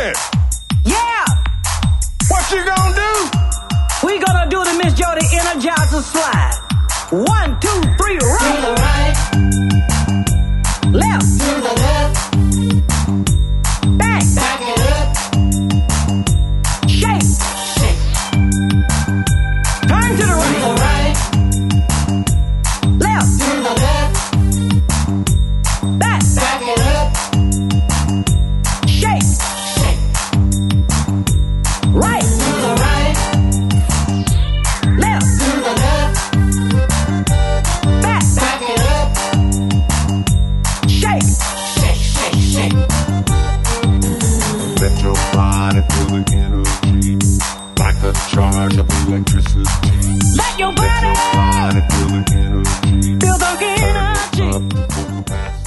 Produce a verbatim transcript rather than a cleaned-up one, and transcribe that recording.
it. Yeah. What you gonna do? We gonna do the Miss Jody Energizer slide. One, two, three, right. To the right. Left. To the left. Back. Back it up. Shake. Shake. Turn to the To right. the right. Left. To the left. Back. Back it up. Shake. Shake. Right. To the right. Left. To the left. Back. Back it up. Shake. Shake, shake, shake. Let your body feel the energy, like a charge of electricity. Let your Let your body body feel the energy. feel the Turn energy. up the full capacity.